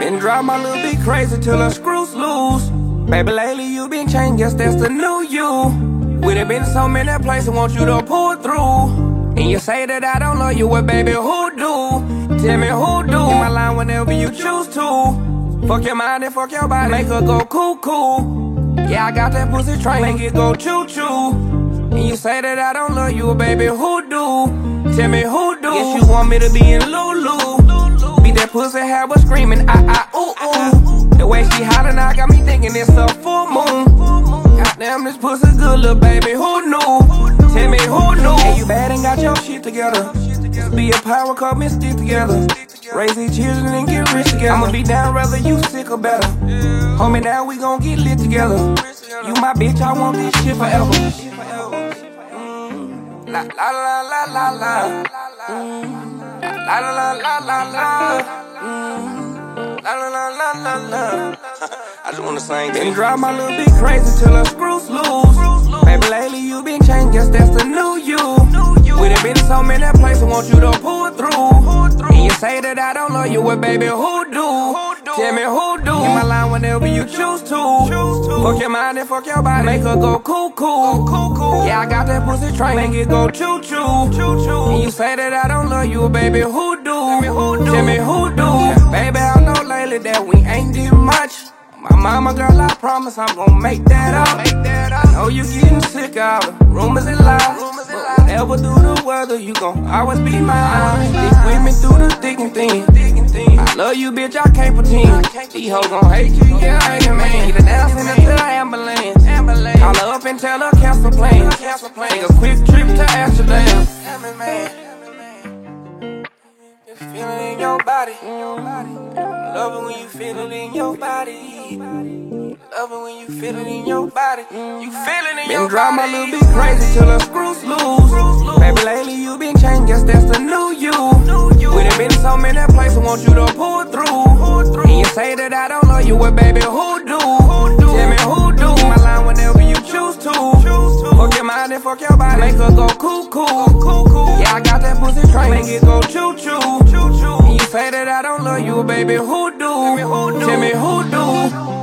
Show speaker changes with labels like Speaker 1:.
Speaker 1: Been drive my little bit crazy till her screws loose. Baby, lately you been changed, guess that's the new you. We done been to so many places, want you to pull through. And you say that I don't love you, well baby, who do? Tell me who do? In my line whenever you choose to. Fuck your mind and fuck your body, make her go cuckoo. Yeah, I got that pussy train, make it go choo-choo. And you say that I don't love you, baby, who do? Tell me who do? Guess you want me to be in Lulu. Beat that pussy hair was screaming, ooh, ooh. The way she hollering, I got me thinking it's a full moon. Goddamn, this pussy good, little baby, who knew? Tell me who knew? Hey, you bad and got your shit together. Just be a power couple and stick together. Raise these children and get rich together. I'ma be down whether you sick or better. Homie, now we gon' get lit together. You my bitch, I want this shit forever. La la la la la la. La la la la la la. La la la la la la. I just wanna sing. Been drive my little bit crazy till her screws loose. Baby, lately you been changed, guess that's the new you. We done been to so many places, want you to pull through. And you say that I don't love you, well baby, who do? Tell me who do? In my line whenever you choose to. Fuck your mind and fuck your body, make her go cuckoo. Yeah, I got that pussy train, make it go choo-choo. And you say that I don't love you, baby, who do? Tell me who do? Baby, I know lately that we ain't did much. My mama, girl, I promise I'm gon' make that up. I know you getting sick of the rumors and lies. Whatever do the weather, you gon' always be mine. Stick with me through the thick and thin. I love you, bitch, I can't pretend. These hoes gon' hate you, yeah, I ain't a man. Get an ounce into the ambulance. Call her up and tell her cancel plans. Take a quick trip to Amsterdam. Just feel it in your body. Love it when you feel it in your body. Love it when you feel it in your body. You feel it in your body. Been drive my little bit crazy till her screws loose. Baby, lately you been changed, guess that's the new you. We done been to so many places, want you to pull through. And you say that I don't love you, well baby, who do? Tell me who do? In my line whenever you choose to. Fuck your mind and fuck your body, make her go cuckoo. Yeah, I got that pussy train, make it go choo-choo. And you say that I don't love you, baby, who do? Tell me who do?